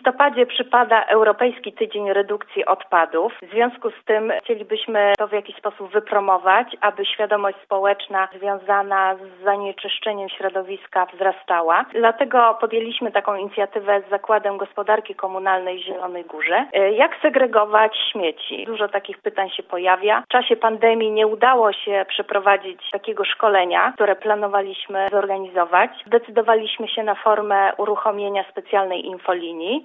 listopadzie przypada Europejski Tydzień Redukcji Odpadów. W związku z tym chcielibyśmy to w jakiś sposób wypromować, aby świadomość społeczna związana z zanieczyszczeniem środowiska wzrastała. Dlatego podjęliśmy taką inicjatywę z Zakładem Gospodarki Komunalnej w Zielonej Górze. Jak segregować śmieci? Dużo takich pytań się pojawia. W czasie pandemii nie udało się przeprowadzić takiego szkolenia, które planowaliśmy zorganizować. Zdecydowaliśmy się na formę uruchomienia specjalnej infolinii.